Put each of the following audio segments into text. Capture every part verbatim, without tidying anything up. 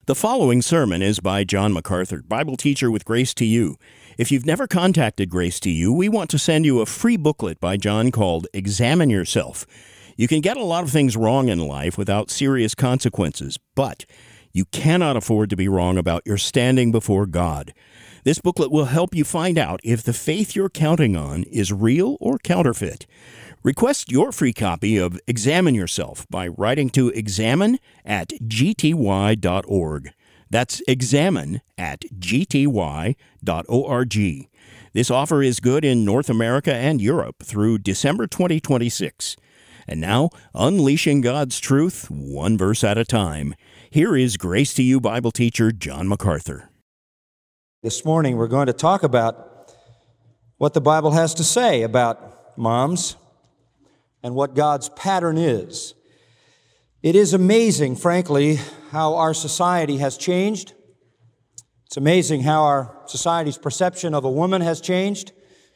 The following sermon is by John MacArthur, Bible teacher with Grace to You. If you've never contacted Grace to You, we want to send you a free booklet by John called Examine Yourself. You can get a lot of things wrong in life without serious consequences, but you cannot afford to be wrong about your standing before God. This booklet will help you find out if the faith you're counting on is real or counterfeit. Request your free copy of Examine Yourself by writing to examine at g t y dot org. That's examine at g t y dot org. This offer is good in North America and Europe through December twenty twenty-six. And now, unleashing God's truth, one verse at a time. Here is Grace to You Bible teacher John MacArthur. This morning we're going to talk about what the Bible has to say about moms and what God's pattern is. It is amazing, frankly, how our society has changed. It's amazing how our society's perception of a woman has changed,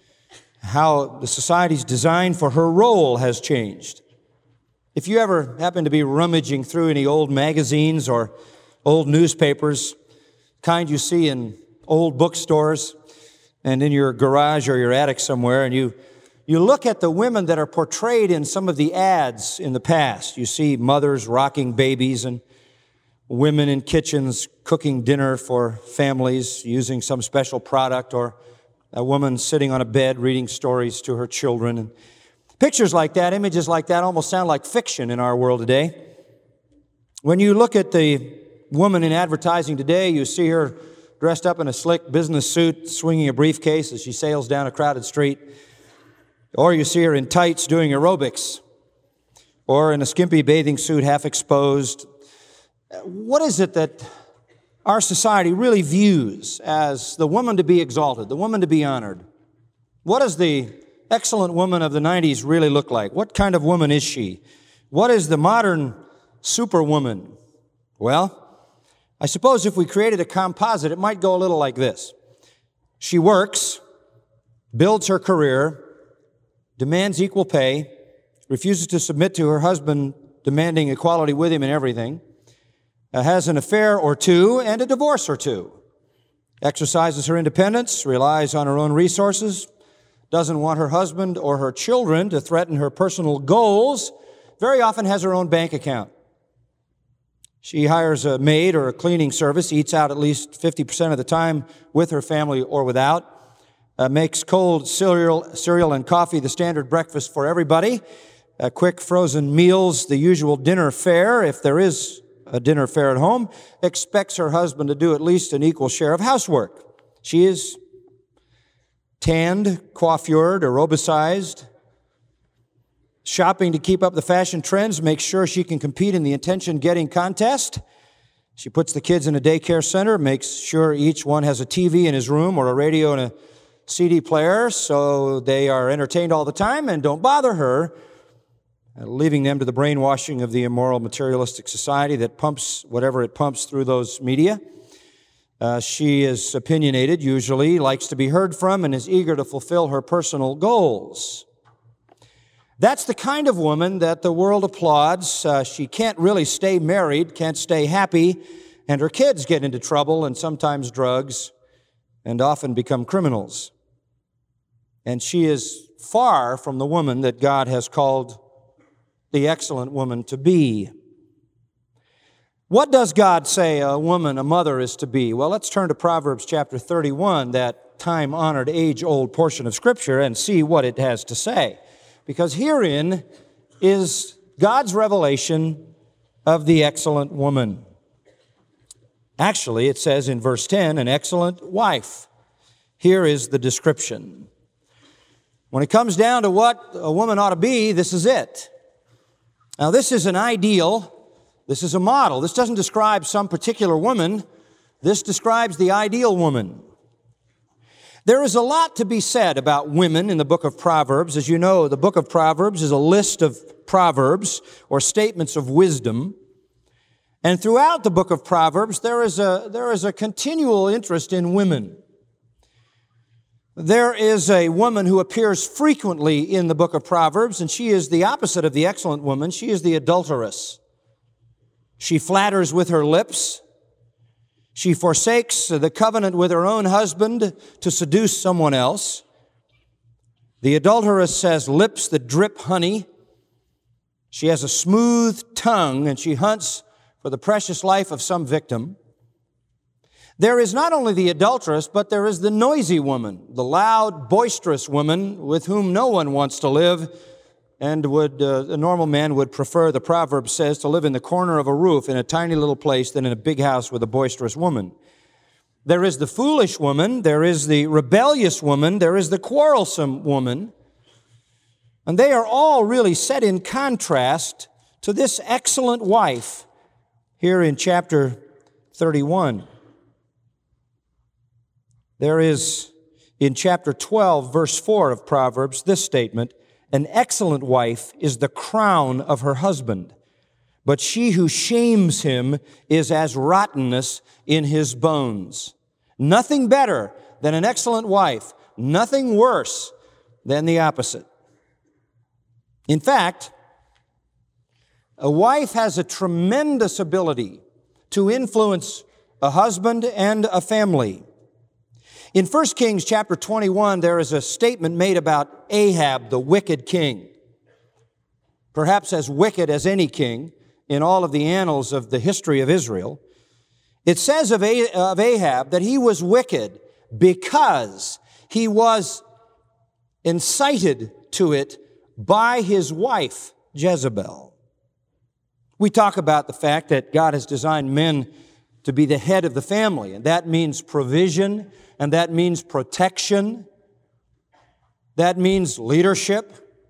how the society's design for her role has changed. If you ever happen to be rummaging through any old magazines or old newspapers, kind you see in old bookstores and in your garage or your attic somewhere, and you You look at the women that are portrayed in some of the ads in the past. You see mothers rocking babies and women in kitchens cooking dinner for families using some special product, or a woman sitting on a bed reading stories to her children. And pictures like that, images like that almost sound like fiction in our world today. When you look at the woman in advertising today, you see her dressed up in a slick business suit, swinging a briefcase as she sails down a crowded street. Or you see her in tights doing aerobics, or in a skimpy bathing suit half exposed. What is it that our society really views as the woman to be exalted, the woman to be honored? What does the excellent woman of the nineties really look like? What kind of woman is she? What is the modern superwoman? Well, I suppose if we created a composite, it might go a little like this. She works, builds her career, demands equal pay, refuses to submit to her husband demanding equality with him in everything, uh, has an affair or two and a divorce or two, exercises her independence, relies on her own resources, doesn't want her husband or her children to threaten her personal goals, very often has her own bank account. She hires a maid or a cleaning service, eats out at least fifty percent of the time with her family or without, Uh, makes cold cereal, cereal and coffee the standard breakfast for everybody, uh, quick frozen meals, the usual dinner fare, if there is a dinner fare at home, expects her husband to do at least an equal share of housework. She is tanned, coiffured, aerobicized, shopping to keep up the fashion trends, makes sure she can compete in the attention-getting contest. She puts the kids in a daycare center, makes sure each one has a T V in his room or a radio and a C D player, so they are entertained all the time and don't bother her, leaving them to the brainwashing of the immoral materialistic society that pumps whatever it pumps through those media. Uh, she is opinionated, usually, likes to be heard from, and is eager to fulfill her personal goals. That's the kind of woman that the world applauds. Uh, she can't really stay married, can't stay happy, and her kids get into trouble and sometimes drugs, and often become criminals. And she is far from the woman that God has called the excellent woman to be. What does God say a woman, a mother, is to be? Well, let's turn to Proverbs chapter thirty-one, that time-honored, age-old portion of Scripture, and see what it has to say. Because herein is God's revelation of the excellent woman. Actually, it says in verse ten, an excellent wife. Here is the description. When it comes down to what a woman ought to be, this is it. Now, this is an ideal. This is a model. This doesn't describe some particular woman. This describes the ideal woman. There is a lot to be said about women in the book of Proverbs. As you know, the book of Proverbs is a list of proverbs or statements of wisdom. And throughout the book of Proverbs, there is a, there is a continual interest in women. There is a woman who appears frequently in the book of Proverbs, and she is the opposite of the excellent woman. She is the adulteress. She flatters with her lips. She forsakes the covenant with her own husband to seduce someone else. The adulteress has lips that drip honey. She has a smooth tongue, and she hunts for the precious life of some victim. There is not only the adulteress, but there is the noisy woman, the loud, boisterous woman with whom no one wants to live, and would uh, a normal man would prefer, the proverb says, to live in the corner of a roof in a tiny little place than in a big house with a boisterous woman. There is the foolish woman, there is the rebellious woman, there is the quarrelsome woman, and they are all really set in contrast to this excellent wife here in chapter thirty-one. There is, in chapter twelve, verse four of Proverbs, this statement, "An excellent wife is the crown of her husband, but she who shames him is as rottenness in his bones." Nothing better than an excellent wife, nothing worse than the opposite. In fact, a wife has a tremendous ability to influence a husband and a family. In First Kings chapter twenty-one, there is a statement made about Ahab, the wicked king. Perhaps as wicked as any king in all of the annals of the history of Israel. It says of Ahab that he was wicked because he was incited to it by his wife, Jezebel. We talk about the fact that God has designed men to be the head of the family, and that means provision, and that means protection. That means leadership.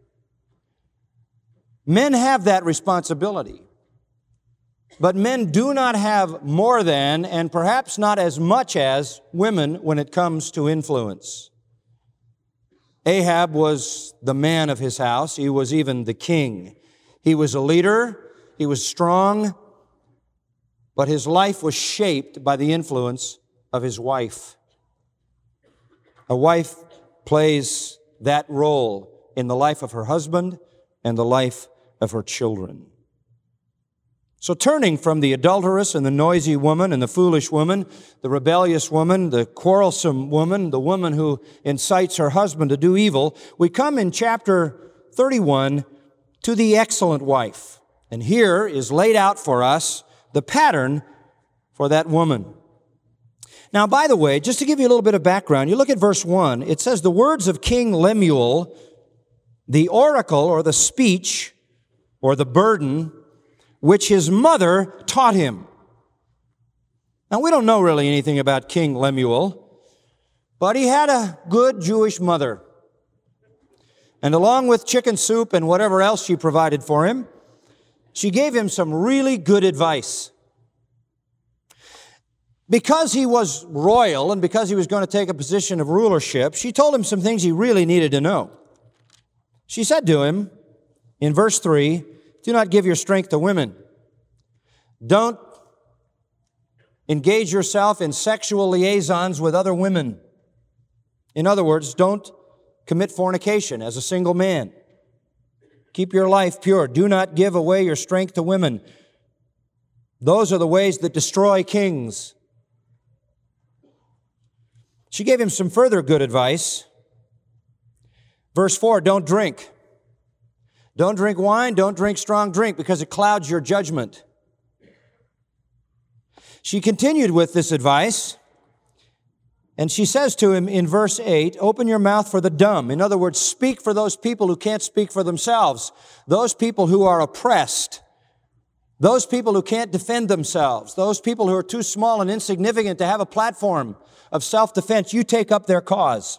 Men have that responsibility. But men do not have more than, and perhaps not as much as, women when it comes to influence. Ahab was the man of his house. He was even the king. He was a leader. He was strong. But his life was shaped by the influence of his wife. A wife plays that role in the life of her husband and the life of her children. So turning from the adulteress and the noisy woman and the foolish woman, the rebellious woman, the quarrelsome woman, the woman who incites her husband to do evil, we come in chapter thirty-one to the excellent wife. And here is laid out for us the pattern for that woman. Now, by the way, just to give you a little bit of background, you look at verse one, it says, "The words of King Lemuel, the oracle or the speech or the burden which his mother taught him." Now, we don't know really anything about King Lemuel, but he had a good Jewish mother. And along with chicken soup and whatever else she provided for him, she gave him some really good advice. Because he was royal and because he was going to take a position of rulership, she told him some things he really needed to know. She said to him in verse three, "Do not give your strength to women. Don't engage yourself in sexual liaisons with other women." In other words, don't commit fornication as a single man. Keep your life pure. Do not give away your strength to women. Those are the ways that destroy kings. She gave him some further good advice. Verse four, don't drink. Don't drink wine, don't drink strong drink, because it clouds your judgment. She continued with this advice, and she says to him in verse eight, "Open your mouth for the dumb." In other words, speak for those people who can't speak for themselves, those people who are oppressed, those people who can't defend themselves, those people who are too small and insignificant to have a platform of self-defense. You take up their cause.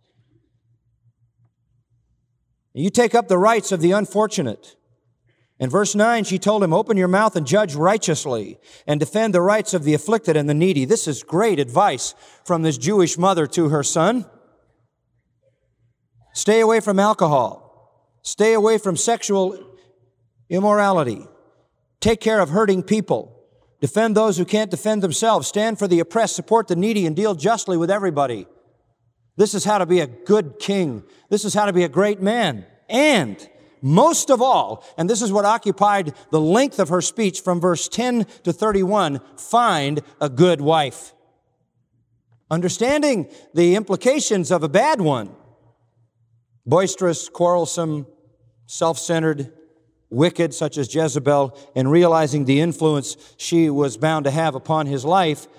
You take up the rights of the unfortunate. In verse nine, she told him, "Open your mouth and judge righteously and defend the rights of the afflicted and the needy." This is great advice from this Jewish mother to her son. Stay away from alcohol. Stay away from sexual immorality. Take care of hurting people. Defend those who can't defend themselves. Stand for the oppressed. Support the needy and deal justly with everybody. This is how to be a good king. This is how to be a great man. And most of all, and this is what occupied the length of her speech from verse ten to thirty-one, find a good wife. Understanding the implications of a bad one, boisterous, quarrelsome, self-centered, wicked, such as Jezebel, and realizing the influence she was bound to have upon his life,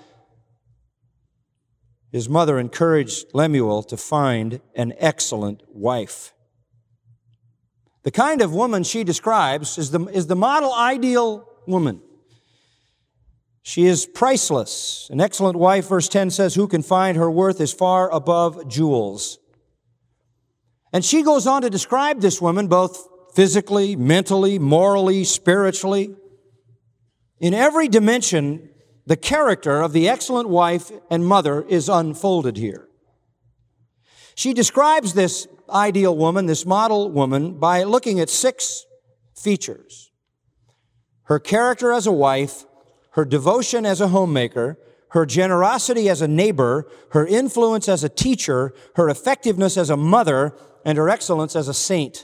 his mother encouraged Lemuel to find an excellent wife. The kind of woman she describes is the, is the model ideal woman. She is priceless. An excellent wife, verse ten says, who can find her worth is far above jewels. And she goes on to describe this woman both physically, mentally, morally, spiritually. In every dimension, the character of the excellent wife and mother is unfolded here. She describes this ideal woman, this model woman, by looking at six features. Her character as a wife, her devotion as a homemaker, her generosity as a neighbor, her influence as a teacher, her effectiveness as a mother, and her excellence as a saint.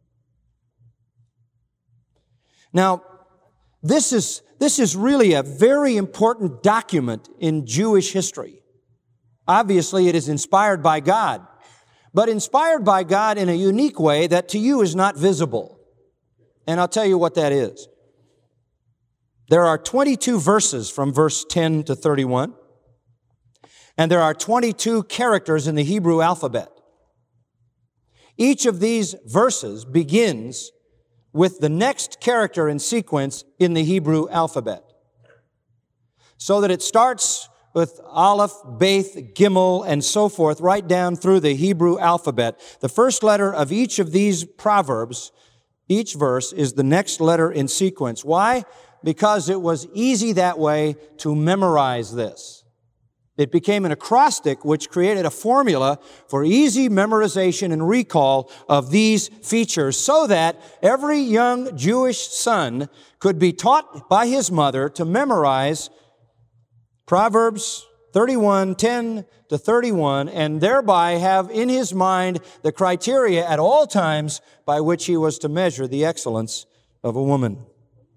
Now, this is, this is really a very important document in Jewish history. Obviously, it is inspired by God, but inspired by God in a unique way that to you is not visible. And I'll tell you what that is. There are twenty-two verses from verse ten to thirty-one, and there are twenty-two characters in the Hebrew alphabet. Each of these verses begins with the next character in sequence in the Hebrew alphabet. So that it starts with Aleph, Beth, Gimel, and so forth, right down through the Hebrew alphabet. The first letter of each of these proverbs, each verse, is the next letter in sequence. Why? Because it was easy that way to memorize this. It became an acrostic which created a formula for easy memorization and recall of these features so that every young Jewish son could be taught by his mother to memorize Proverbs thirty-one, ten to thirty-one, and thereby have in his mind the criteria at all times by which he was to measure the excellence of a woman.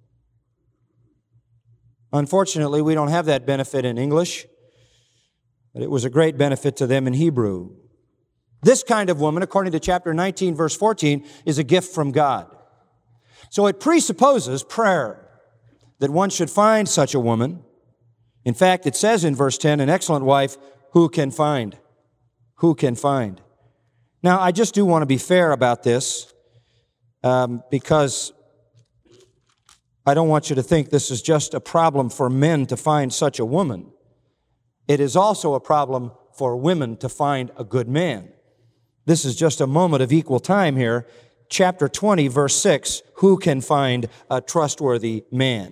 Unfortunately, we don't have that benefit in English, but it was a great benefit to them in Hebrew. This kind of woman, according to chapter nineteen, verse fourteen, is a gift from God. So it presupposes prayer, that one should find such a woman. In fact, it says in verse ten, an excellent wife, who can find? Who can find? Now, I just do want to be fair about this, um, because I don't want you to think this is just a problem for men to find such a woman. It is also a problem for women to find a good man. This is just a moment of equal time here. Chapter twenty, verse six, who can find a trustworthy man?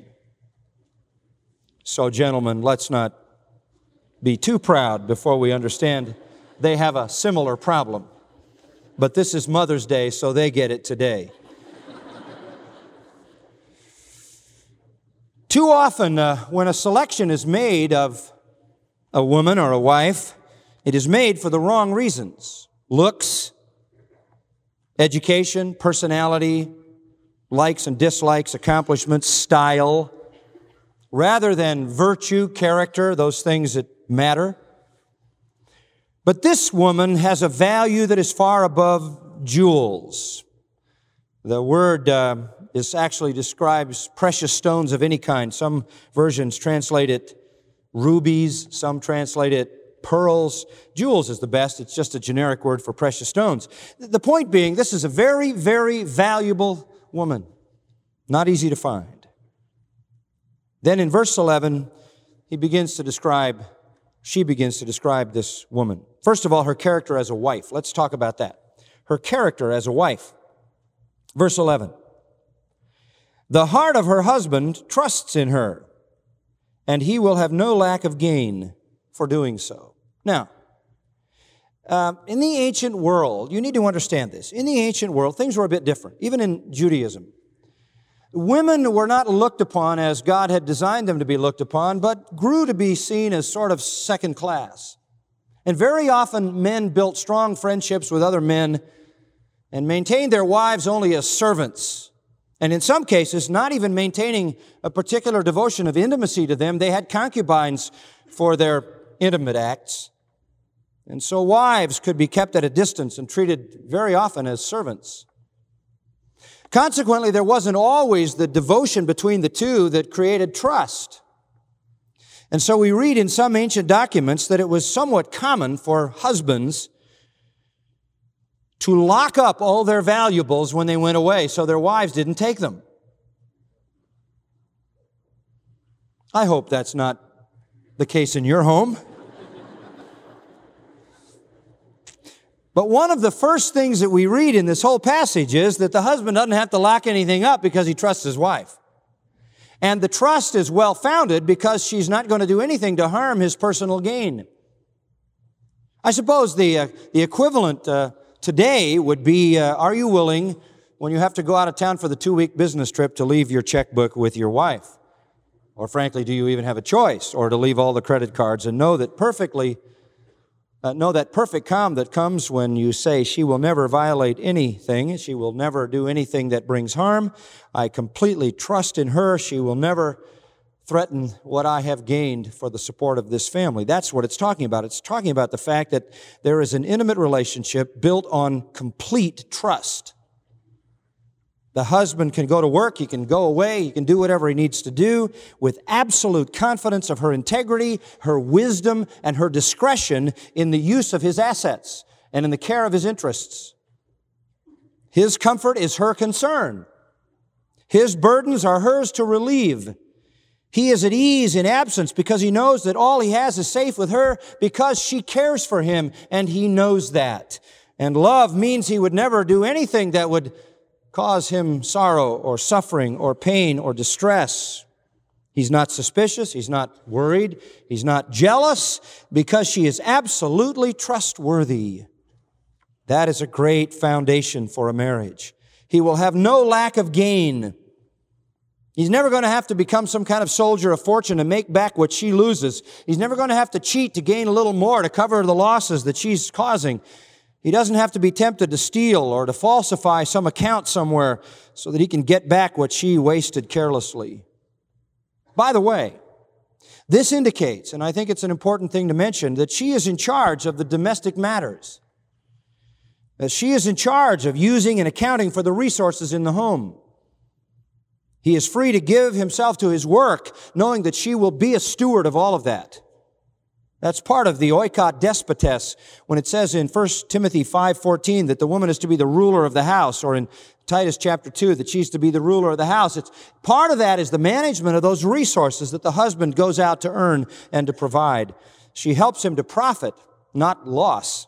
So, gentlemen, let's not be too proud before we understand they have a similar problem. But this is Mother's Day, so they get it today. Too often, uh, when a selection is made of a woman or a wife, it is made for the wrong reasons. Looks, education, personality, likes and dislikes, accomplishments, style, rather than virtue, character, those things that matter. But this woman has a value that is far above jewels. The word uh, is actually describes precious stones of any kind. Some versions translate it rubies, some translate it pearls. Jewels is the best. It's just a generic word for precious stones. The point being, this is a very, very valuable woman. Not easy to find. Then in verse eleven, he begins to describe, she begins to describe this woman. First of all, her character as a wife. Let's talk about that. Her character as a wife. Verse eleven. The heart of her husband trusts in her, and he will have no lack of gain for doing so. Now, uh, in the ancient world, you need to understand this. In the ancient world, things were a bit different, even in Judaism. Women were not looked upon as God had designed them to be looked upon, but grew to be seen as sort of second class. And very often men built strong friendships with other men and maintained their wives only as servants. And in some cases, not even maintaining a particular devotion of intimacy to them. They had concubines for their intimate acts. And so wives could be kept at a distance and treated very often as servants. Consequently, there wasn't always the devotion between the two that created trust. And so we read in some ancient documents that it was somewhat common for husbands to lock up all their valuables when they went away so their wives didn't take them. I hope that's not the case in your home. But one of the first things that we read in this whole passage is that the husband doesn't have to lock anything up because he trusts his wife. And the trust is well-founded because she's not going to do anything to harm his personal gain. I suppose the, uh, the equivalent uh, today would be, uh, are you willing, when you have to go out of town for the two-week business trip, to leave your checkbook with your wife? Or frankly, do you even have a choice? Or to leave all the credit cards and know that perfectly Uh, know that perfect calm that comes when you say, she will never violate anything. She will never do anything that brings harm. I completely trust in her. She will never threaten what I have gained for the support of this family. That's what it's talking about. It's talking about the fact that there is an intimate relationship built on complete trust. The husband can go to work, he can go away, he can do whatever he needs to do with absolute confidence of her integrity, her wisdom, and her discretion in the use of his assets and in the care of his interests. His comfort is her concern. His burdens are hers to relieve. He is at ease in absence because he knows that all he has is safe with her because she cares for him, and he knows that. And love means he would never do anything that would cause him sorrow or suffering or pain or distress. He's not suspicious. He's not worried. He's not jealous because she is absolutely trustworthy. That is a great foundation for a marriage. He will have no lack of gain. He's never going to have to become some kind of soldier of fortune to make back what she loses. He's never going to have to cheat to gain a little more to cover the losses that she's causing. He doesn't have to be tempted to steal or to falsify some account somewhere so that he can get back what she wasted carelessly. By the way, this indicates, and I think it's an important thing to mention, that she is in charge of the domestic matters. That she is in charge of using and accounting for the resources in the home. He is free to give himself to his work, knowing that she will be a steward of all of that. That's part of the oikos despotes when it says in First Timothy five fourteen that the woman is to be the ruler of the house, or in Titus chapter two that she's to be the ruler of the house. It's part of that is the management of those resources that the husband goes out to earn and to provide. She helps him to profit, not loss.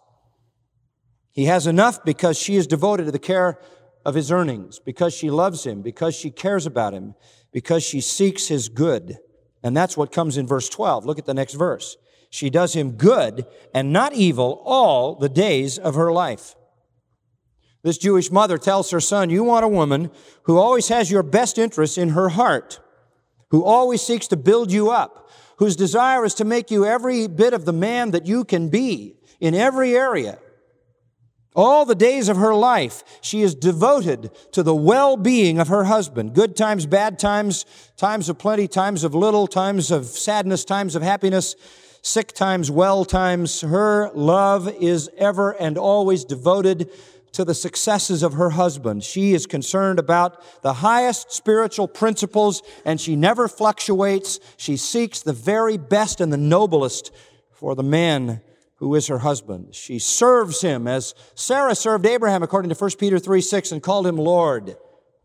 He has enough because she is devoted to the care of his earnings, because she loves him, because she cares about him, because she seeks his good. And that's what comes in verse twelve. Look at the next verse. She does him good and not evil all the days of her life. This Jewish mother tells her son, you want a woman who always has your best interests in her heart, who always seeks to build you up, whose desire is to make you every bit of the man that you can be in every area. All the days of her life, she is devoted to the well-being of her husband. Good times, bad times, times of plenty, times of little, times of sadness, times of happiness, sick times, well times. Her love is ever and always devoted to the successes of her husband. She is concerned about the highest spiritual principles, and she never fluctuates. She seeks the very best and the noblest for the man who is her husband. She serves him as Sarah served Abraham, according to First Peter three six, and called him Lord.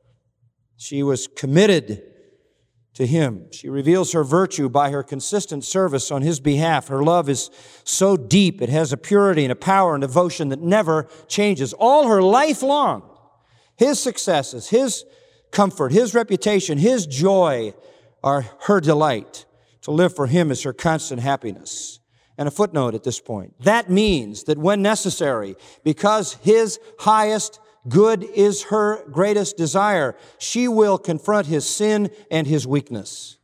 She was committed to him. She reveals her virtue by her consistent service on his behalf. Her love is so deep, it has a purity and a power and devotion that never changes. All her life long, his successes, his comfort, his reputation, his joy are her delight. To live for him is her constant happiness. And a footnote at this point. That means that when necessary, because his highest good is her greatest desire, she will confront his sin and his weakness.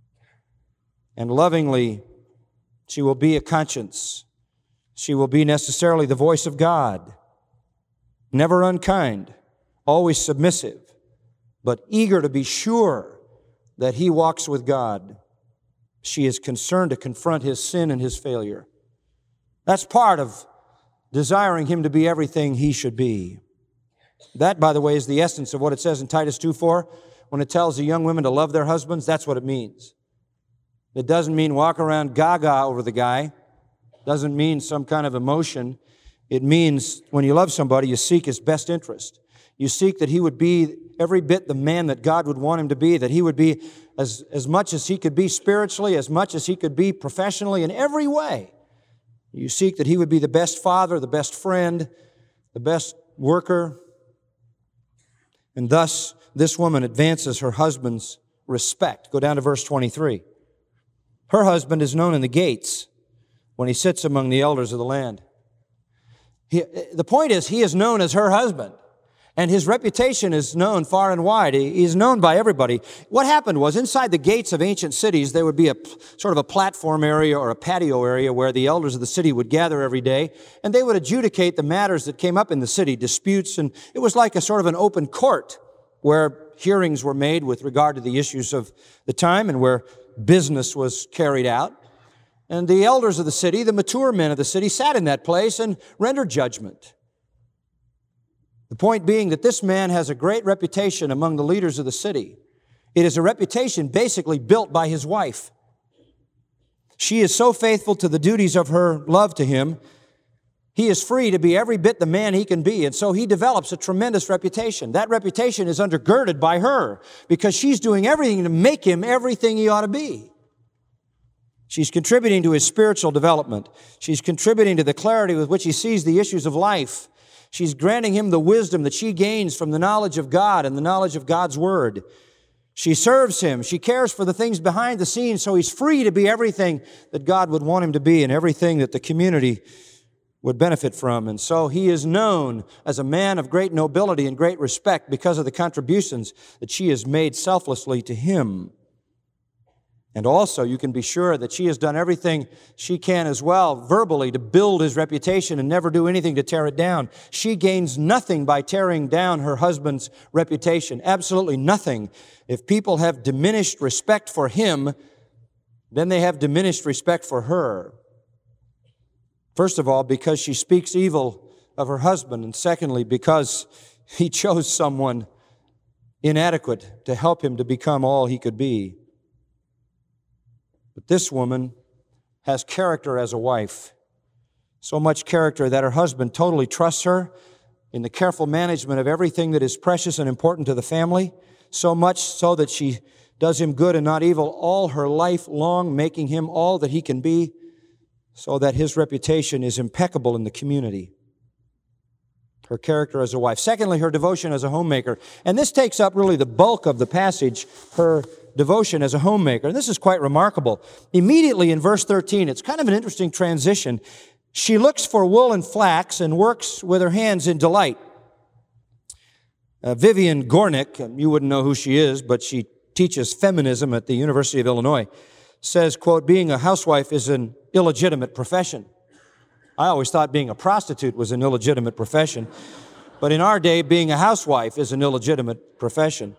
And lovingly, she will be a conscience. She will be necessarily the voice of God. never unkind, always submissive, but eager to be sure that he walks with God. She is concerned to confront his sin and his failure. That's part of desiring him to be everything he should be. That, by the way, is the essence of what it says in Titus two four. When it tells the young women to love their husbands, that's what it means. It doesn't mean walk around gaga over the guy. It doesn't mean some kind of emotion. It means when you love somebody, you seek his best interest. You seek that he would be every bit the man that God would want him to be, that he would be as, as much as he could be spiritually, as much as he could be professionally, in every way. You seek that he would be the best father, the best friend, the best worker. And thus, this woman advances her husband's respect. Go down to verse twenty-three. Her husband is known in the gates when he sits among the elders of the land. He, the point is, he is known as her husband, and his reputation is known far and wide. He, he is known by everybody. What happened was, inside the gates of ancient cities, there would be a sort of a platform area or a patio area where the elders of the city would gather every day, and they would adjudicate the matters that came up in the city, disputes, and it was like a sort of an open court where hearings were made with regard to the issues of the time and where business was carried out. And the elders of the city, the mature men of the city, sat in that place and rendered judgment. The point being that this man has a great reputation among the leaders of the city. It is a reputation basically built by his wife. She is so faithful to the duties of her love to him, he is free to be every bit the man he can be, and so he develops a tremendous reputation. That reputation is undergirded by her because she's doing everything to make him everything he ought to be. She's contributing to his spiritual development. She's contributing to the clarity with which he sees the issues of life. She's granting him the wisdom that she gains from the knowledge of God and the knowledge of God's Word. She serves him. She cares for the things behind the scenes, so he's free to be everything that God would want him to be and everything that the community would benefit from. And so he is known as a man of great nobility and great respect because of the contributions that she has made selflessly to him. And also, you can be sure that she has done everything she can as well, verbally, to build his reputation and never do anything to tear it down. She gains nothing by tearing down her husband's reputation. Absolutely nothing. If people have diminished respect for him, then they have diminished respect for her. First of all, because she speaks evil of her husband, and secondly, because he chose someone inadequate to help him to become all he could be. But this woman has character as a wife. So much character that her husband totally trusts her in the careful management of everything that is precious and important to the family, so much so that she does him good and not evil all her life long, making him all that he can be, so that his reputation is impeccable in the community. Her character as a wife. Secondly, her devotion as a homemaker. And this takes up really the bulk of the passage, her devotion as a homemaker. And this is quite remarkable. Immediately in verse thirteen, it's kind of an interesting transition. She looks for wool and flax and works with her hands in delight. Uh, Vivian Gornick, you wouldn't know who she is, but she teaches feminism at the University of Illinois, says, quote, being a housewife is an illegitimate profession. I always thought being a prostitute was an illegitimate profession. But in our day, being a housewife is an illegitimate profession.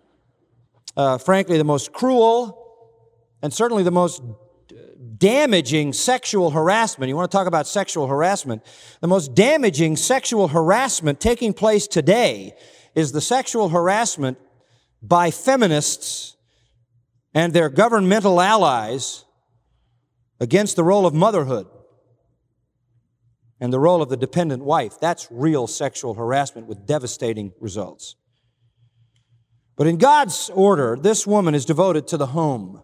Uh, frankly, the most cruel and certainly the most damaging sexual harassment, you want to talk about sexual harassment, the most damaging sexual harassment taking place today is the sexual harassment by feminists and their governmental allies against the role of motherhood and the role of the dependent wife. That's real sexual harassment with devastating results. But in God's order, this woman is devoted to the home.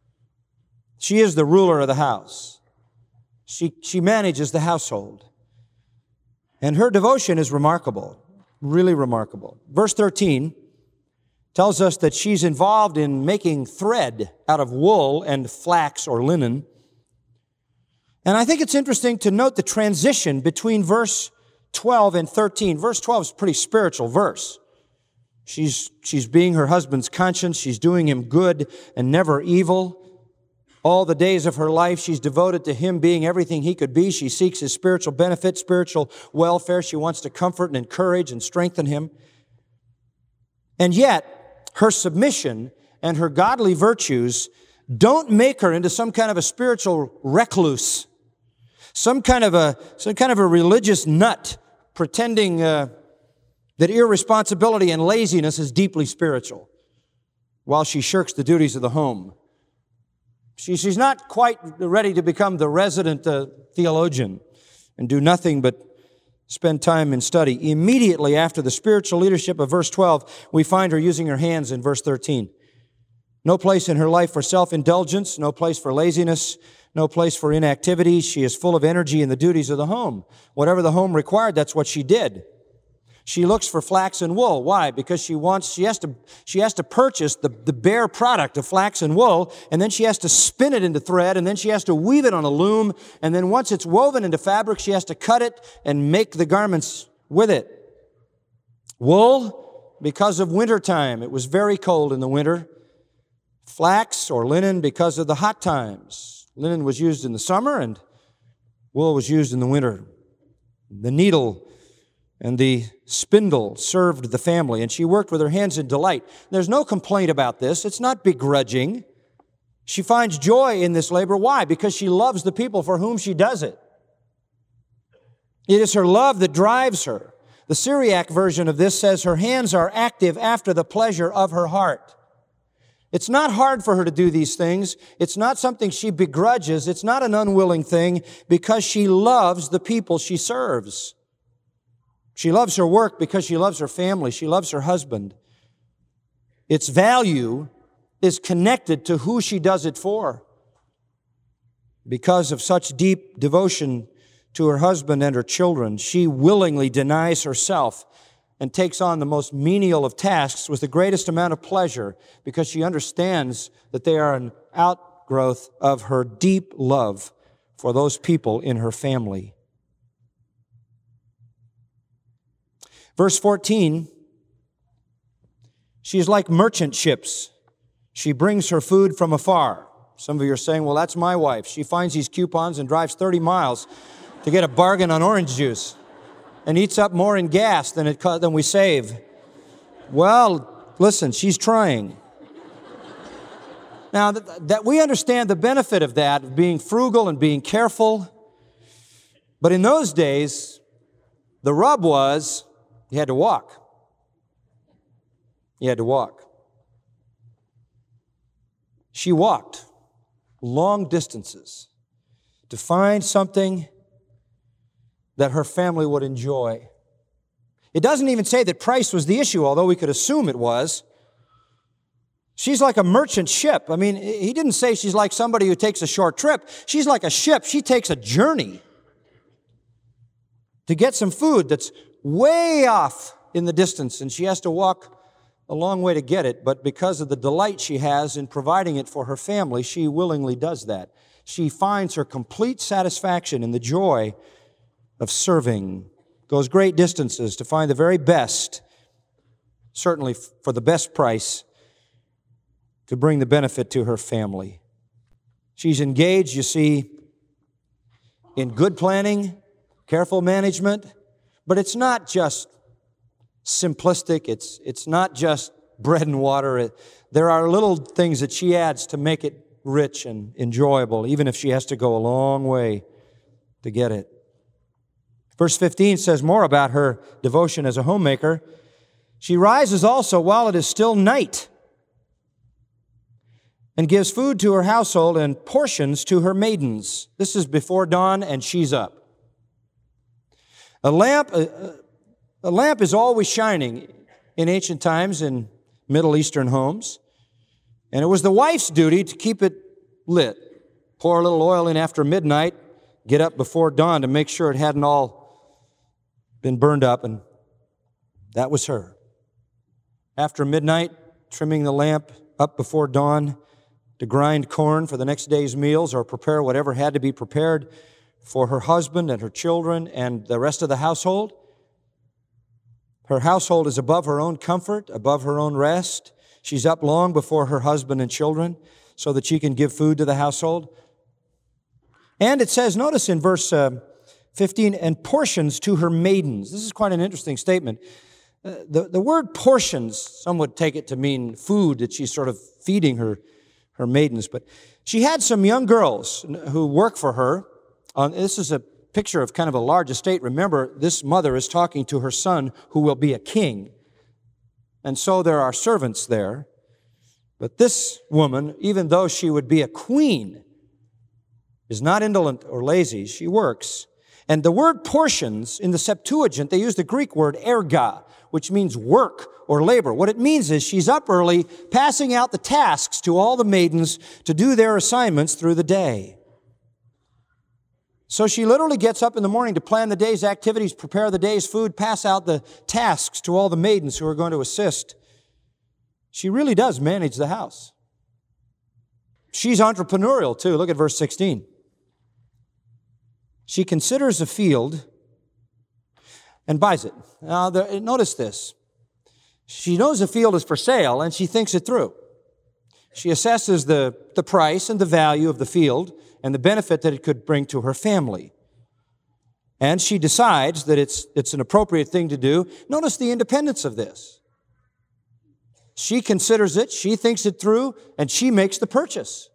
She is the ruler of the house. She, she manages the household. And her devotion is remarkable, really remarkable. Verse thirteen tells us that she's involved in making thread out of wool and flax or linen. And I think it's interesting to note the transition between verse twelve and thirteen. Verse twelve is a pretty spiritual verse. She's, she's being her husband's conscience. She's doing him good and never evil. All the days of her life, she's devoted to Him being everything He could be. She seeks His spiritual benefit, spiritual welfare. She wants to comfort and encourage and strengthen him. And yet, her submission and her godly virtues don't make her into some kind of a spiritual recluse, some kind of a, some kind of a religious nut, pretending uh, that irresponsibility and laziness is deeply spiritual, while she shirks the duties of the home. She, she's not quite ready to become the resident uh, theologian and do nothing but spend time in study. Immediately after the spiritual leadership of verse twelve, we find her using her hands in verse thirteen. No place in her life for self-indulgence, no place for laziness, no place for inactivity. She is full of energy in the duties of the home. Whatever the home required, that's what she did. She looks for flax and wool. Why? Because she wants, she has to, she has to purchase the, the bare product of flax and wool, and then she has to spin it into thread, and then she has to weave it on a loom, and then once it's woven into fabric, she has to cut it and make the garments with it. Wool, because of winter time. It was very cold in the winter. Flax or linen because of the hot times. Linen was used in the summer, and wool was used in the winter. The needle and the spindle served the family, and she worked with her hands in delight. There's no complaint about this. It's not begrudging. She finds joy in this labor. Why? Because she loves the people for whom she does it. It is her love that drives her. The Syriac version of this says her hands are active after the pleasure of her heart. It's not hard for her to do these things. It's not something she begrudges. It's not an unwilling thing because she loves the people she serves. She loves her work because she loves her family. She loves her husband. Its value is connected to who she does it for. Because of such deep devotion to her husband and her children, she willingly denies herself and takes on the most menial of tasks with the greatest amount of pleasure because she understands that they are an outgrowth of her deep love for those people in her family. Verse fourteen, she's like merchant ships. She brings her food from afar. Some of you are saying, well, that's my wife. She finds these coupons and drives thirty miles to get a bargain on orange juice and eats up more in gas than it than we save. Well, listen, she's trying. Now, that, that we understand the benefit of that, of being frugal and being careful. But in those days, the rub was you had to walk. You had to walk. She walked long distances to find something that her family would enjoy. It doesn't even say that price was the issue, although we could assume it was. She's like a merchant ship. I mean, he didn't say she's like somebody who takes a short trip. She's like a ship. She takes a journey to get some food that's way off in the distance, and she has to walk a long way to get it, but because of the delight she has in providing it for her family, she willingly does that. She finds her complete satisfaction in the joy of serving, goes great distances to find the very best, certainly for the best price, to bring the benefit to her family. She's engaged, you see, in good planning, careful management, but it's not just simplistic. It's, it's not just bread and water. It, there are little things that she adds to make it rich and enjoyable, even if she has to go a long way to get it. Verse fifteen says more about her devotion as a homemaker. She rises also while it is still night and gives food to her household and portions to her maidens. This is before dawn, and she's up. A lamp, a, a lamp is always shining in ancient times in Middle Eastern homes, and it was the wife's duty to keep it lit. Pour a little oil in after midnight, get up before dawn to make sure it hadn't all been burned up, and that was her. After midnight, trimming the lamp up before dawn to grind corn for the next day's meals or prepare whatever had to be prepared for her husband and her children and the rest of the household. Her household is above her own comfort, above her own rest. She's up long before her husband and children. so that she can give food to the household. And it says, notice in verse uh, fifteen, and portions to her maidens. This is quite an interesting statement. Uh, the, the word portions, some would take it to mean food that she's sort of feeding her, her maidens. But she had some young girls who work for her. Uh, this is a picture of kind of a large estate. Remember, this mother is talking to her son who will be a king. And so there are servants there. But this woman, even though she would be a queen, is not indolent or lazy. She works. And the word portions, in the Septuagint, they use the Greek word erga, which means work or labor. What it means is she's up early, passing out the tasks to all the maidens to do their assignments through the day. So she literally gets up in the morning to plan the day's activities, prepare the day's food, pass out the tasks to all the maidens who are going to assist. She really does manage the house. She's entrepreneurial too. Look at verse sixteen. She considers a field and buys it. Now, the, notice this. She knows a field is for sale, and she thinks it through. She assesses the, the price and the value of the field and the benefit that it could bring to her family. And she decides that it's, it's an appropriate thing to do. Notice the independence of this. She considers it, she thinks it through, and she makes the purchase.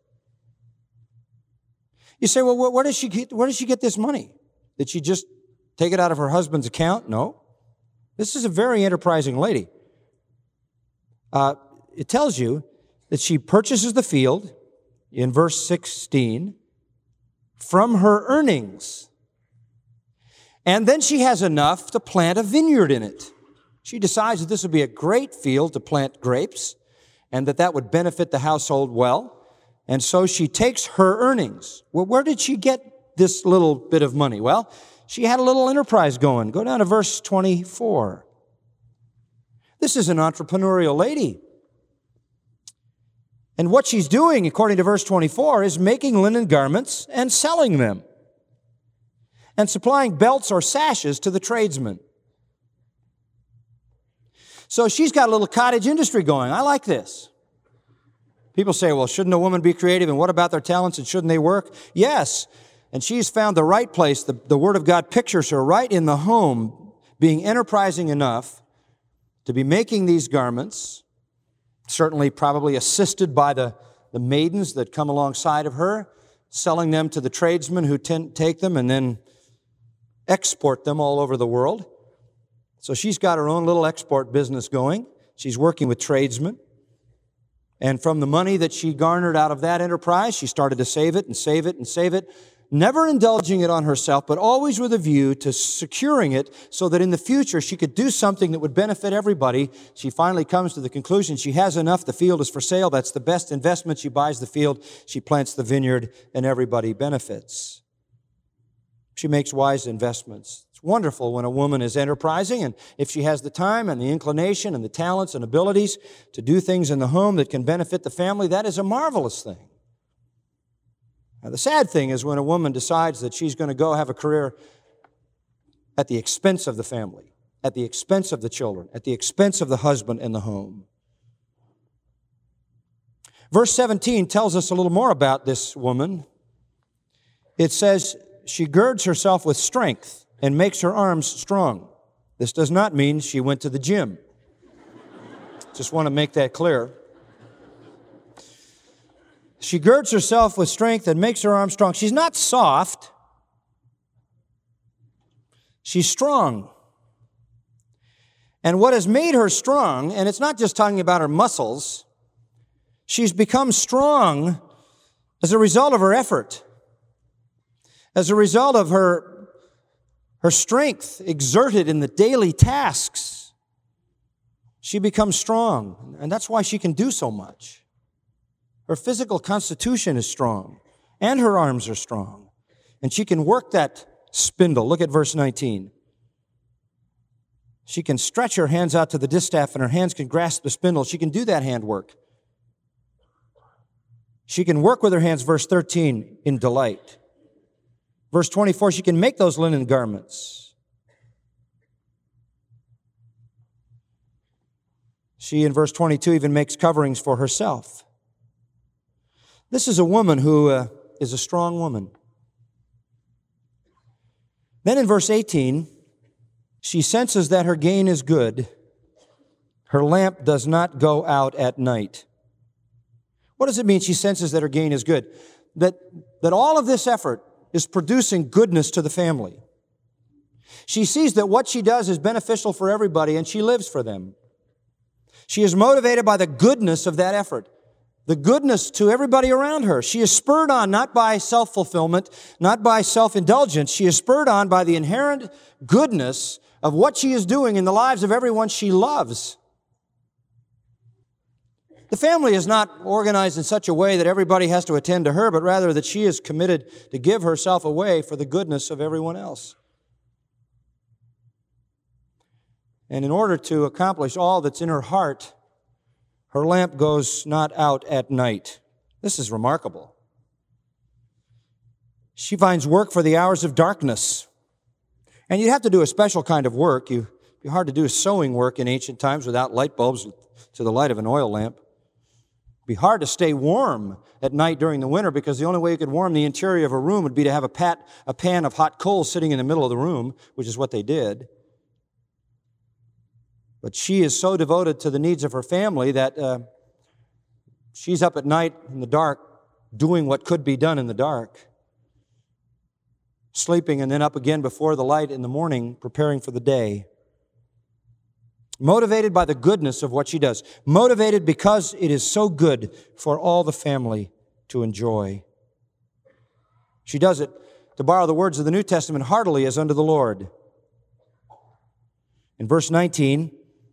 You say, well, where does she get, where does she get this money? Did she just take it out of her husband's account? No. This is a very enterprising lady. Uh, it tells you that she purchases the field, in verse sixteen, from her earnings. And then she has enough to plant a vineyard in it. She decides that this would be a great field to plant grapes and that that would benefit the household well. And so she takes her earnings. Well, where did she get this little bit of money? Well, she had a little enterprise going. Go down to verse twenty-four. This is an entrepreneurial lady. And what she's doing, according to verse twenty-four, is making linen garments and selling them and supplying belts or sashes to the tradesmen. So she's got a little cottage industry going. I like this. People say, well, shouldn't a woman be creative? And what about their talents? And shouldn't they work? Yes. And she's found the right place. The, the Word of God pictures her right in the home, being enterprising enough to be making these garments, certainly probably assisted by the, the maidens that come alongside of her, selling them to the tradesmen who tend, take them and then export them all over the world. So she's got her own little export business going. She's working with tradesmen. And from the money that she garnered out of that enterprise, she started to save it and save it and save it, never indulging it on herself, but always with a view to securing it so that in the future she could do something that would benefit everybody. She finally comes to the conclusion she has enough. The field is for sale. That's the best investment. She buys the field. She plants the vineyard, and everybody benefits. She makes wise investments. It's wonderful when a woman is enterprising, and if she has the time and the inclination and the talents and abilities to do things in the home that can benefit the family, that is a marvelous thing. Now, the sad thing is when a woman decides that she's going to go have a career at the expense of the family, at the expense of the children, at the expense of the husband and the home. Verse seventeen tells us a little more about this woman. It says, she girds herself with strength and makes her arms strong. This does not mean she went to the gym. Just want to make that clear. She girds herself with strength and makes her arms strong. She's not soft. She's strong. And what has made her strong, and it's not just talking about her muscles, she's become strong as a result of her effort. As a result of her, her strength exerted in the daily tasks, she becomes strong. And that's why she can do so much. Her physical constitution is strong, and her arms are strong. And she can work that spindle. Look at verse nineteen. She can stretch her hands out to the distaff, and her hands can grasp the spindle. She can do that handwork. She can work with her hands, verse thirteen, in delight. Verse twenty-four, she can make those linen garments. She, in verse twenty-two, even makes coverings for herself. This is a woman who uh, is a strong woman. Then in verse eighteen, she senses that her gain is good. Her lamp does not go out at night. What does it mean she senses that her gain is good? That, that all of this effort is producing goodness to the family. She sees that what she does is beneficial for everybody, and she lives for them. She is motivated by the goodness of that effort, the goodness to everybody around her. She is spurred on not by self-fulfillment, not by self-indulgence. She is spurred on by the inherent goodness of what she is doing in the lives of everyone she loves. The family is not organized in such a way that everybody has to attend to her, but rather that she is committed to give herself away for the goodness of everyone else. And in order to accomplish all that's in her heart, her lamp goes not out at night. This is remarkable. She finds work for the hours of darkness. And you'd have to do a special kind of work. It'd be hard to do sewing work in ancient times without light bulbs to the light of an oil lamp. It'd be hard to stay warm at night during the winter because the only way you could warm the interior of a room would be to have a, pat, a pan of hot coals sitting in the middle of the room, which is what they did. But she is so devoted to the needs of her family that uh, she's up at night in the dark doing what could be done in the dark, sleeping and then up again before the light in the morning, preparing for the day. Motivated by the goodness of what she does. Motivated because it is so good for all the family to enjoy. She does it, to borrow the words of the New Testament, heartily as unto the Lord. In verse nineteen,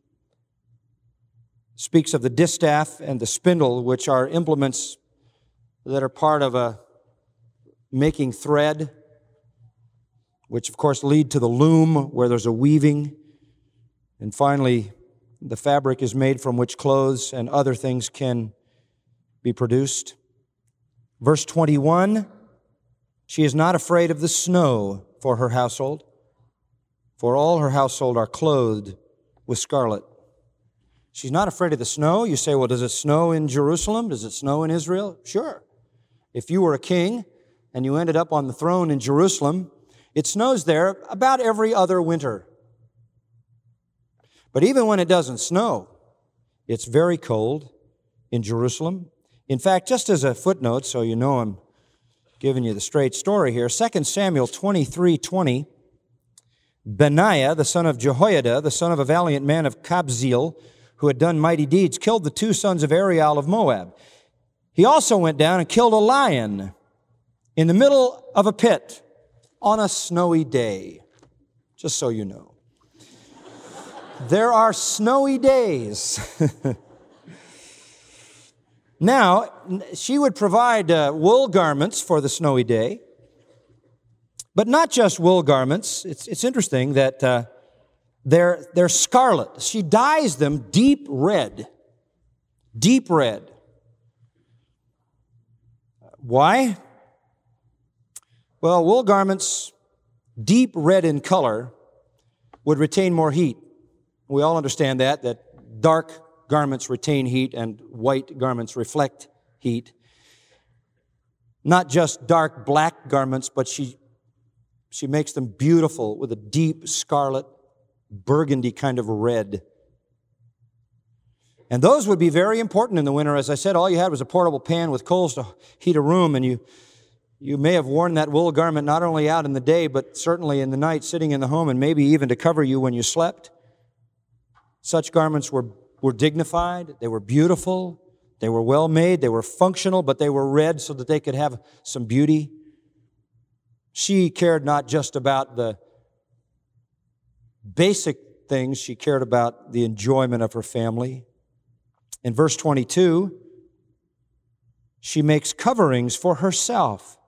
speaks of the distaff and the spindle, which are implements that are part of a making thread, which of course lead to the loom where there's a weaving. And finally, the fabric is made from which clothes and other things can be produced. Verse twenty-one, she is not afraid of the snow for her household, for all her household are clothed with scarlet. She's not afraid of the snow. You say, well, does it snow in Jerusalem? Does it snow in Israel? Sure. If you were a king and you ended up on the throne in Jerusalem, it snows there about every other winter. But even when it doesn't snow, it's very cold in Jerusalem. In fact, just as a footnote, so you know I'm giving you the straight story here, Second Samuel twenty-three twenty, Benaiah, the son of Jehoiada, the son of a valiant man of Kabzeel, who had done mighty deeds, killed the two sons of Ariel of Moab. He also went down and killed a lion in the middle of a pit on a snowy day, just so you know. There are snowy days. Now, she would provide uh, wool garments for the snowy day, but not just wool garments. It's, it's interesting that uh, they're, they're scarlet. She dyes them deep red. Deep red. Why? Well, wool garments, deep red in color, would retain more heat. We all understand that, that dark garments retain heat and white garments reflect heat. Not just dark black garments, but she, she makes them beautiful with a deep scarlet, burgundy kind of red. And those would be very important in the winter. As I said, all you had was a portable pan with coals to heat a room, and you, you may have worn that wool garment not only out in the day, but certainly in the night, sitting in the home, and maybe even to cover you when you slept. Such garments were, were dignified, they were beautiful, they were well made, they were functional, but they were red so that they could have some beauty. She cared not just about the basic things, she cared about the enjoyment of her family. In verse twenty-two, she makes coverings for herself.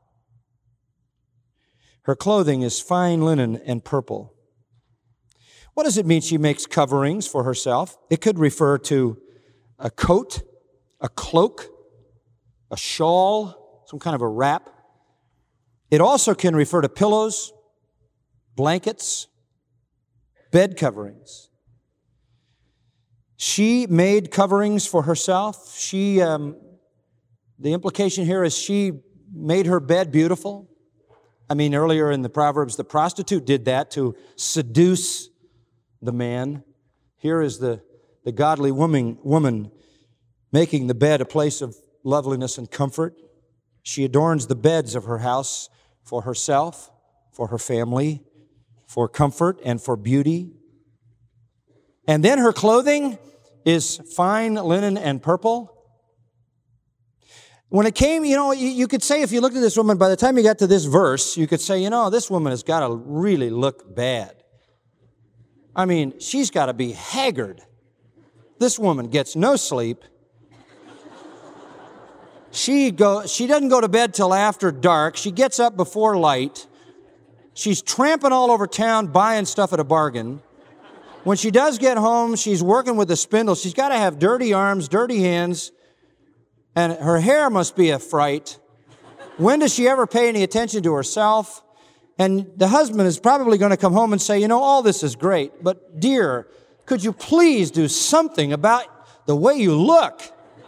Her clothing is fine linen and purple. What does it mean she makes coverings for herself? It could refer to a coat, a cloak, a shawl, some kind of a wrap. It also can refer to pillows, blankets, bed coverings. She made coverings for herself. She um, The implication here is she made her bed beautiful. I mean, earlier in the Proverbs, the prostitute did that to seduce the man. Here is the, the godly woman, woman making the bed a place of loveliness and comfort. She adorns the beds of her house for herself, for her family, for comfort and for beauty. And then her clothing is fine linen and purple. When it came, you know, you, you could say if you looked at this woman, by the time you got to this verse, you could say, you know, this woman has got to really look bad. I mean, she's got to be haggard. This woman gets no sleep. She go, she doesn't go to bed till after dark. She gets up before light. She's tramping all over town buying stuff at a bargain. When she does get home, she's working with a spindle. She's got to have dirty arms, dirty hands, and her hair must be a fright. When does she ever pay any attention to herself? And the husband is probably going to come home and say, you know, all this is great, but dear, could you please do something about the way you look?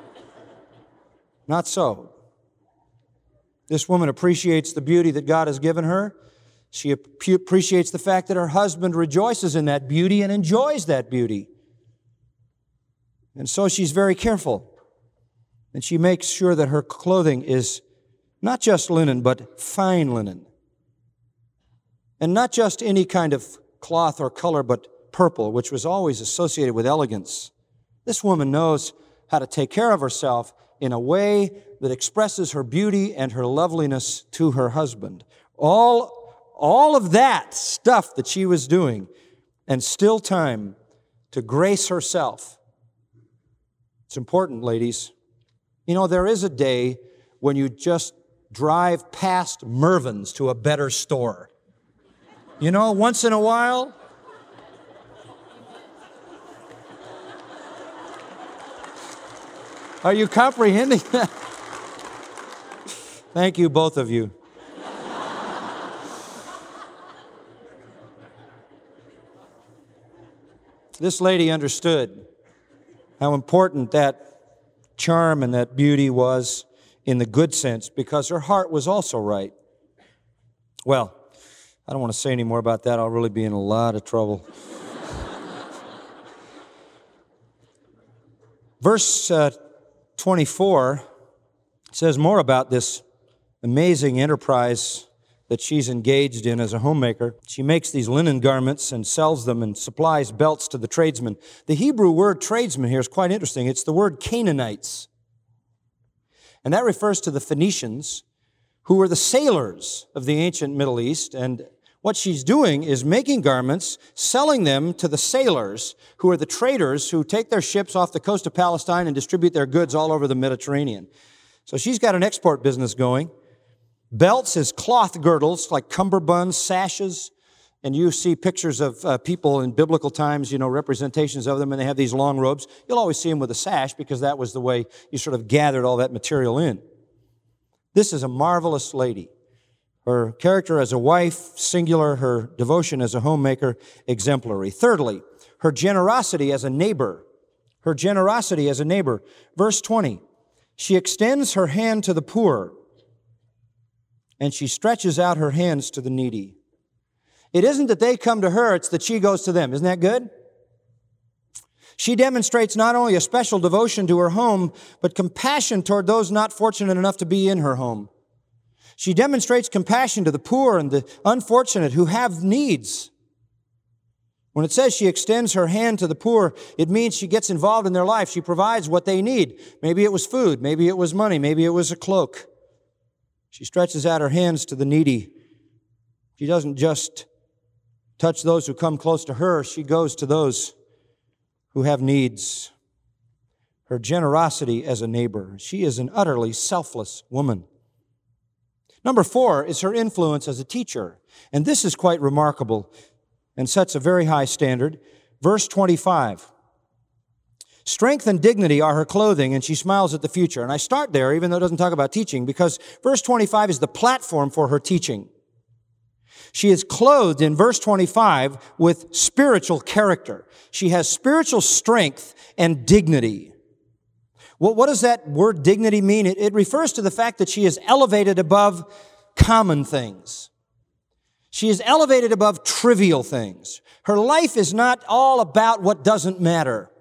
Not so. This woman appreciates the beauty that God has given her. She appreciates the fact that her husband rejoices in that beauty and enjoys that beauty. And so she's very careful. And she makes sure that her clothing is not just linen, but fine linen. And not just any kind of cloth or color, but purple, which was always associated with elegance. This woman knows how to take care of herself in a way that expresses her beauty and her loveliness to her husband. All, all of that stuff that she was doing, and still time to grace herself. It's important, ladies. You know, there is a day when you just drive past Mervyn's to a better store. You know, once in a while. Are you comprehending that? Thank you, both of you. This lady understood how important that charm and that beauty was in the good sense, because her heart was also right. Well, I don't want to say any more about that. I'll really be in a lot of trouble. Verse uh, twenty-four says more about this amazing enterprise that she's engaged in as a homemaker. She makes these linen garments and sells them and supplies belts to the tradesmen. The Hebrew word tradesman here is quite interesting. It's the word Canaanites. And that refers to the Phoenicians, who were the sailors of the ancient Middle East. And what she's doing is making garments, selling them to the sailors, who are the traders who take their ships off the coast of Palestine and distribute their goods all over the Mediterranean. So she's got an export business going. Belts is cloth girdles like cummerbunds, sashes, and you see pictures of uh, people in biblical times, you know, representations of them, and they have these long robes. You'll always see them with a sash because that was the way you sort of gathered all that material in. This is a marvelous lady. Her character as a wife, singular, her devotion as a homemaker, exemplary. Thirdly, her generosity as a neighbor. Her generosity as a neighbor. Verse twenty, she extends her hand to the poor, and she stretches out her hands to the needy. It isn't that they come to her, it's that she goes to them. Isn't that good? She demonstrates not only a special devotion to her home, but compassion toward those not fortunate enough to be in her home. She demonstrates compassion to the poor and the unfortunate who have needs. When it says she extends her hand to the poor, it means she gets involved in their life. She provides what they need. Maybe it was food, maybe it was money, maybe it was a cloak. She stretches out her hands to the needy. She doesn't just touch those who come close to her. She goes to those who have needs. Her generosity as a neighbor. She is an utterly selfless woman. Number four is her influence as a teacher. And this is quite remarkable and sets a very high standard. Verse twenty-five. Strength and dignity are her clothing, and she smiles at the future. And I start there, even though it doesn't talk about teaching, because verse twenty-five is the platform for her teaching. She is clothed in verse twenty-five with spiritual character. She has spiritual strength and dignity. Well, what does that word dignity mean? It, it refers to the fact that she is elevated above common things. She is elevated above trivial things. Her life is not all about what doesn't matter.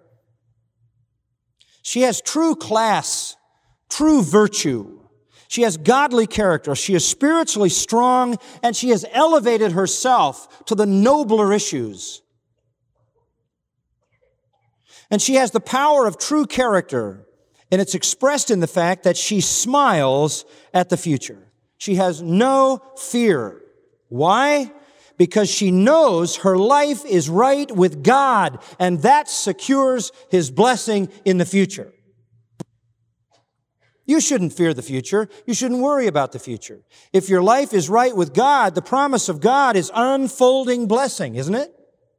She has true class, true virtue. She has godly character. She is spiritually strong, and she has elevated herself to the nobler issues. And she has the power of true character, and it's expressed in the fact that she smiles at the future. She has no fear. Why? Because she knows her life is right with God, and that secures His blessing in the future. You shouldn't fear the future. You shouldn't worry about the future. If your life is right with God, the promise of God is unfolding blessing, isn't it?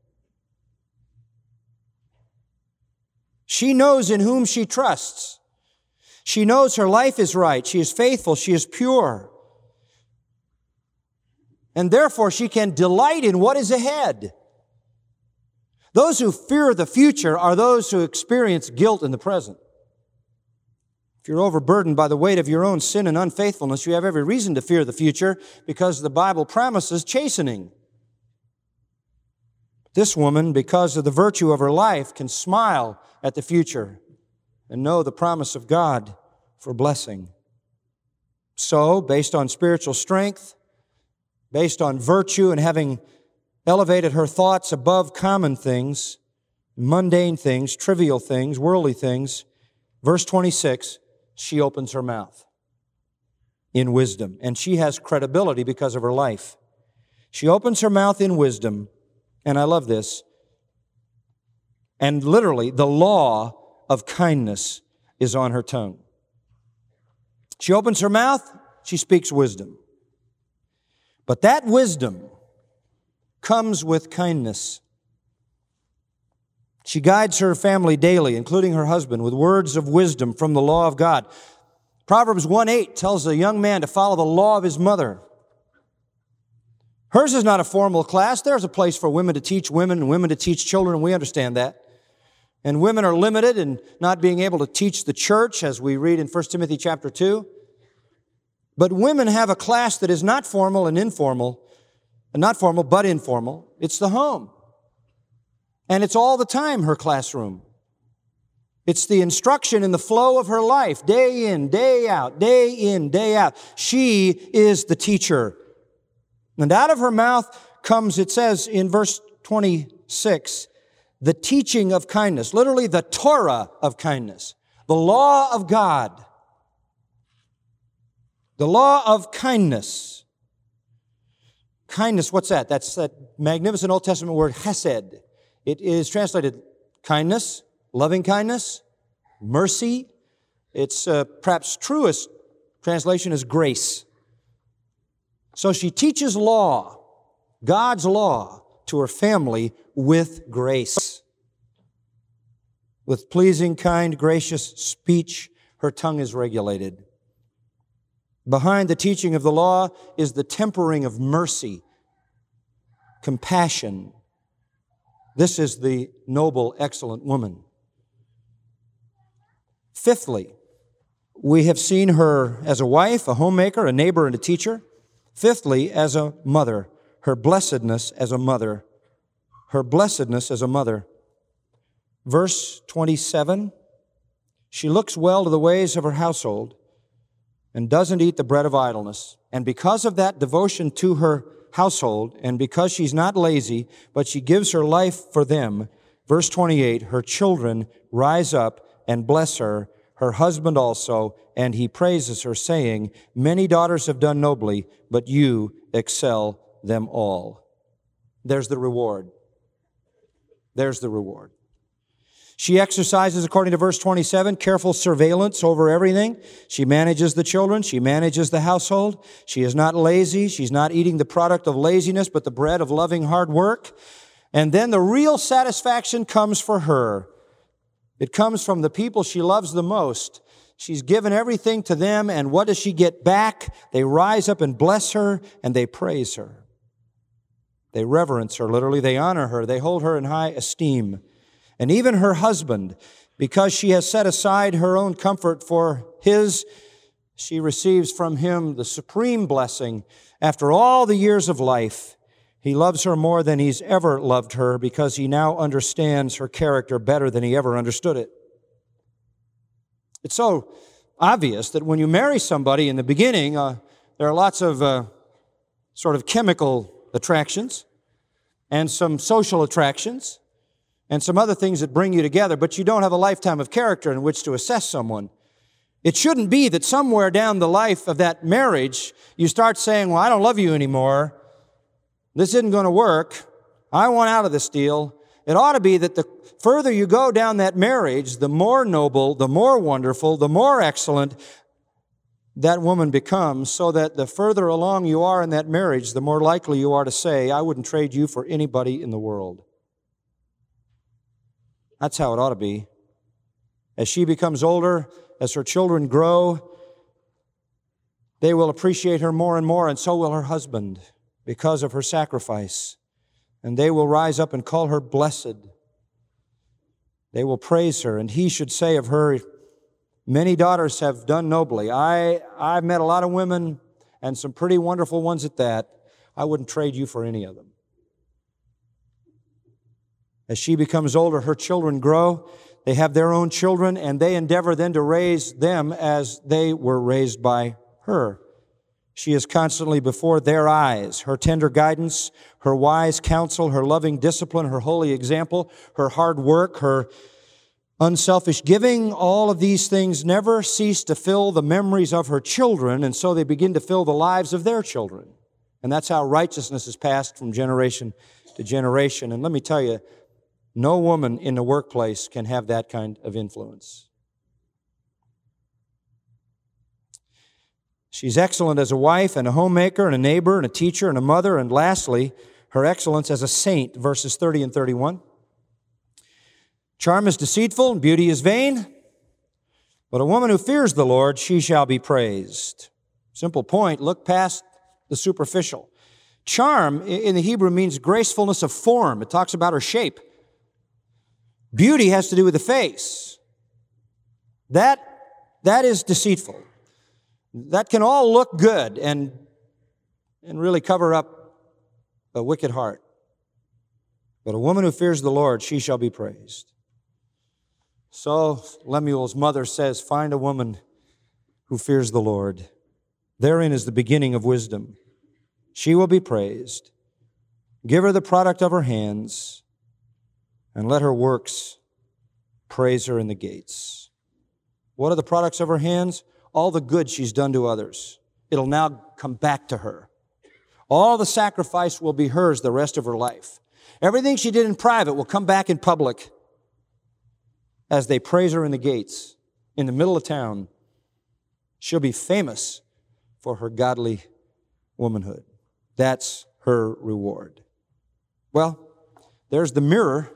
She knows in whom she trusts. She knows her life is right. She is faithful. She is pure. And therefore, she can delight in what is ahead. Those who fear the future are those who experience guilt in the present. If you're overburdened by the weight of your own sin and unfaithfulness, you have every reason to fear the future because the Bible promises chastening. This woman, because of the virtue of her life, can smile at the future and know the promise of God for blessing. So, based on spiritual strength, based on virtue and having elevated her thoughts above common things, mundane things, trivial things, worldly things, verse twenty-six, she opens her mouth in wisdom. And she has credibility because of her life. She opens her mouth in wisdom, and I love this, and literally the law of kindness is on her tongue. She opens her mouth, she speaks wisdom. But that wisdom comes with kindness. She guides her family daily, including her husband, with words of wisdom from the law of God. Proverbs one eight tells a young man to follow the law of his mother. Hers is not a formal class. There's a place for women to teach women and women to teach children, and we understand that. And women are limited in not being able to teach the church, as we read in First Timothy chapter two. But women have a class that is not formal and informal, and not formal but informal. It's the home. And it's all the time her classroom. It's the instruction in the flow of her life, day in, day out, day in, day out. She is the teacher. And out of her mouth comes, it says in verse twenty-six, the teaching of kindness, literally the Torah of kindness, the law of God, the law of kindness. Kindness, what's that? That's that magnificent Old Testament word, chesed. It is translated kindness, loving kindness, mercy. Its uh, perhaps truest translation is grace. So she teaches law, God's law, to her family with grace. With pleasing, kind, gracious speech, her tongue is regulated. Behind the teaching of the law is the tempering of mercy, compassion. This is the noble, excellent woman. Fifthly, we have seen her as a wife, a homemaker, a neighbor, and a teacher. Fifthly, as a mother, her blessedness as a mother. Her blessedness as a mother. Verse twenty-seven, she looks well to the ways of her household and doesn't eat the bread of idleness. And because of that devotion to her household, and because she's not lazy, but she gives her life for them, verse twenty-eight, her children rise up and bless her, her husband also, and he praises her, saying, many daughters have done nobly, but you excel them all. There's the reward. There's the reward. She exercises, according to verse twenty-seven, careful surveillance over everything. She manages the children. She manages the household. She is not lazy. She's not eating the product of laziness, but the bread of loving hard work. And then the real satisfaction comes for her. It comes from the people she loves the most. She's given everything to them, and what does she get back? They rise up and bless her, and they praise her. They reverence her, literally. They honor her. They hold her in high esteem. And even her husband, Because she has set aside her own comfort for his, she receives from him the supreme blessing. After all the years of life, he loves her more than he's ever loved her because he now understands her character better than he ever understood it. It's so obvious that when you marry somebody in the beginning, uh, there are lots of uh, sort of chemical attractions and some social attractions and some other things that bring you together, but you don't have a lifetime of character in which to assess someone. It shouldn't be that somewhere down the life of that marriage, you start saying, well, I don't love you anymore. This isn't going to work. I want out of this deal. It ought to be that the further you go down that marriage, the more noble, the more wonderful, the more excellent that woman becomes, so that the further along you are in that marriage, the more likely you are to say, I wouldn't trade you for anybody in the world. That's how it ought to be. As she becomes older, as her children grow, they will appreciate her more and more, and so will her husband, because of her sacrifice. And they will rise up and call her blessed. They will praise her, and he should say of her, many daughters have done nobly. I, I've met a lot of women, and some pretty wonderful ones at that. I wouldn't trade you for any of them. As she becomes older, her children grow. They have their own children, and they endeavor then to raise them as they were raised by her. She is constantly before their eyes. Her tender guidance, her wise counsel, her loving discipline, her holy example, her hard work, her unselfish giving, all of these things never cease to fill the memories of her children, and so they begin to fill the lives of their children. And that's how righteousness is passed from generation to generation. And let me tell you, no woman in the workplace can have that kind of influence. She's excellent as a wife and a homemaker and a neighbor and a teacher and a mother, and lastly, her excellence as a saint, verses thirty and thirty-one. Charm is deceitful and beauty is vain, but a woman who fears the Lord, she shall be praised. Simple point, look past the superficial. Charm in the Hebrew means gracefulness of form. It talks about her shape. Beauty has to do with the face. That, that is deceitful. That can all look good and, and really cover up a wicked heart. But a woman who fears the Lord, she shall be praised. So Lemuel's mother says, find a woman who fears the Lord. Therein is the beginning of wisdom. She will be praised. Give her the product of her hands, and let her works praise her in the gates. What are the products of her hands? All the good she's done to others. It'll now come back to her. All the sacrifice will be hers the rest of her life. Everything she did in private will come back in public as they praise her in the gates, in the middle of town. She'll be famous for her godly womanhood. That's her reward. Well, there's the mirror.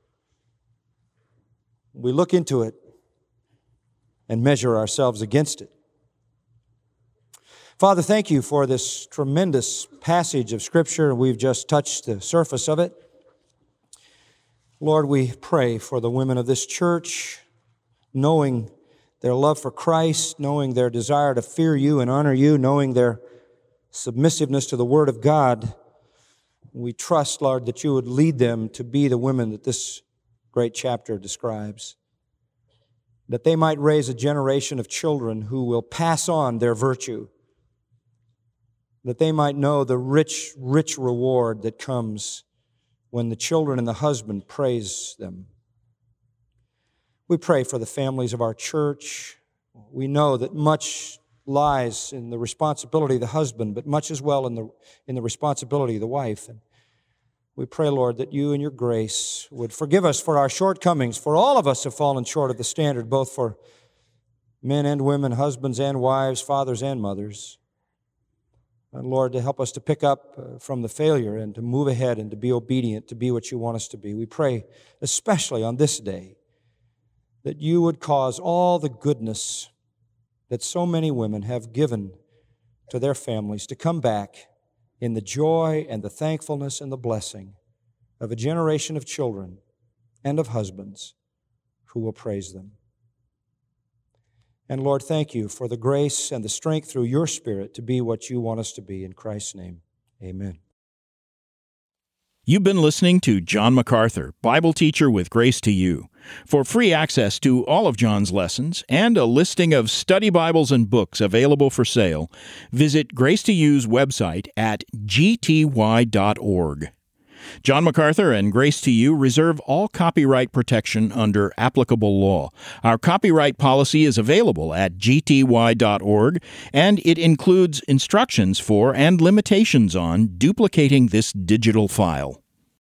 We look into it and measure ourselves against it. Father, thank you for this tremendous passage of Scripture. We've just touched the surface of it. Lord, we pray for the women of this church, knowing their love for Christ, knowing their desire to fear you and honor you, knowing their submissiveness to the Word of God. We trust, Lord, that you would lead them to be the women that this great chapter describes, that they might raise a generation of children who will pass on their virtue, that they might know the rich, rich reward that comes when the children and the husband praise them. We pray for the families of our church. We know that much lies in the responsibility of the husband, but much as well in the, in the responsibility of the wife. And we pray, Lord, that you in your grace would forgive us for our shortcomings, for all of us have fallen short of the standard, both for men and women, husbands and wives, fathers and mothers. And Lord, to help us to pick up uh, from the failure and to move ahead and to be obedient, to be what you want us to be. We pray, especially on this day, that you would cause all the goodness that so many women have given to their families to come back in the joy and the thankfulness and the blessing of a generation of children and of husbands who will praise them. And Lord, thank you for the grace and the strength through your Spirit to be what you want us to be. In Christ's name, amen. You've been listening to John MacArthur, Bible teacher with Grace to You. For free access to all of John's lessons and a listing of study Bibles and books available for sale, visit Grace to You's website at g t y dot org. John MacArthur and Grace to You reserve all copyright protection under applicable law. Our copyright policy is available at g t y dot org, and it includes instructions for and limitations on duplicating this digital file.